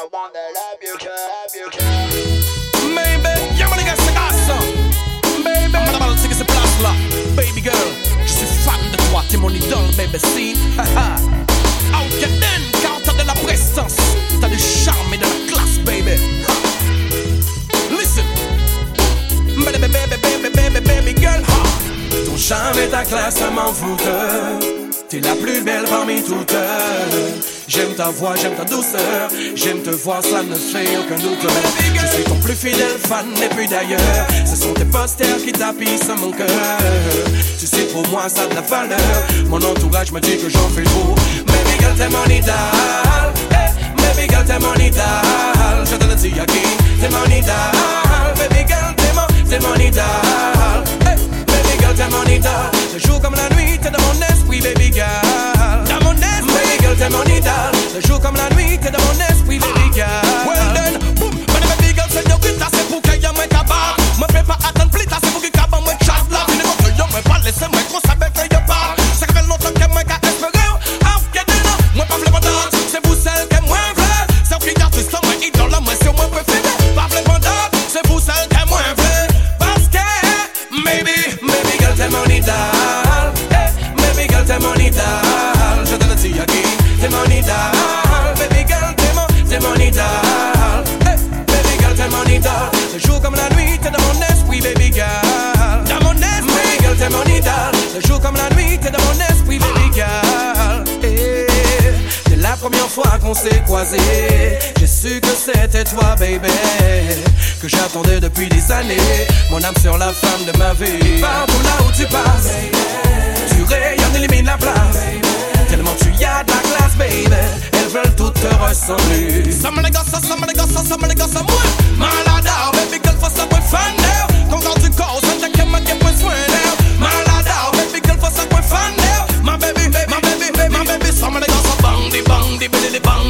Baby, y'a mon gars, c'est awesome. Baby, I'm about to take ce place là. Baby girl, je suis fan de toi, t'es mon idole, baby, scene. Out then, car t'as de la prestance, t'as du charme et de la classe, baby. Listen, baby girl. Ton charme et ta classe, ça m'en fout. T'es la plus belle parmi toutes. J'aime ta voix, j'aime ta douceur. J'aime te voir, ça ne fait aucun doute. Je suis ton plus fidèle fan, et puis d'ailleurs, ce sont tes posters qui tapissent mon cœur. Tu sais, pour moi, ça a de la valeur. Mon entourage me dit que j'en fais trop. Baby girl, t'es mon idole. Baby girl, t'es mon idole. Je te le dis, Yaki, t'es mon idole. Baby girl, t'es mon idole. Baby girl, t'es mon idole. Le jour comme la nuit, t'es dans mon esprit, baby girl. Dans mon esprit, baby girl, t'es mon idole. Le jour comme la nuit, t'es dans mon esprit, baby girl. Well then, boom, baby girl, c'est yo grita, c'est pour qu'il y a moins cabas. Me fais pas attendre plus tard, c'est pour qu'il y a moins de chat là. Une fois que yo me parle, laissez-moi gros, ça fait que yo pas. Ça fait longtemps que moi qu'à espérer. Afghadena, moi pas flépendant, c'est vous celle que moi veux. C'est vous qui garde tout ça, moi idole, moi c'est moi préféré. Pas flépendant, c'est vous celle que moi veux. Parce que, baby girl, t'es mon idole. Baby girl, t'es mon idole. Je te le dis, Yaki, t'es mon idole. Baby girl, t'es mon idole. Baby girl, t'es mon idole. Le jour comme la nuit, t'es dans mon esprit, baby girl. Dans mon esprit, baby girl, t'es mon idole. Le jour comme la nuit, t'es dans mon esprit, baby girl. Dès la première fois qu'on s'est croisés, j'ai su que c'était toi, baby, que j'attendais depuis des années. Mon âme sur la femme de ma vie. Partout là où tu passes, tu rayonnes, élimine la place. Tellement tu y as de la classe, baby. Elles veulent toutes te ressembler. Some of the gossip, moi. Malada, baby girl, faut savoir fan d'elle. Quand tu causes, t'as qu'à me dire point soin d'elle. Malada, baby girl, faut savoir fan d'elle. My baby, some of the gossip, bang, di bang,